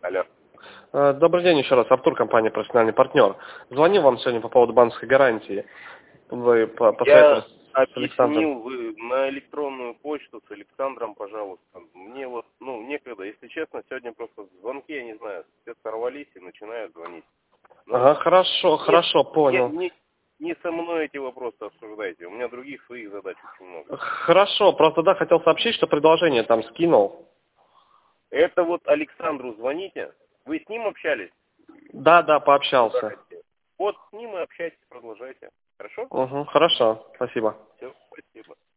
Алло. Добрый день еще раз. Артур, компания «Профессиональный партнер». Звоню вам сегодня по поводу банковской гарантии. Вы посоветовали Я с Александром. объяснил вы на электронную почту с Александром, пожалуйста. Мне вот, некогда. Если честно, сегодня просто звонки, я не знаю, все сорвались и начинают звонить. Ага, хорошо, понял. Не со мной эти вопросы обсуждайте. У меня других своих задач очень много. Хорошо, просто да, хотел сообщить, что предложение там скинул. Это вот Александру звоните. Вы с ним общались? Да, пообщался. Вот с ним и общайтесь, продолжайте. Хорошо? Угу, хорошо, спасибо. Все, спасибо.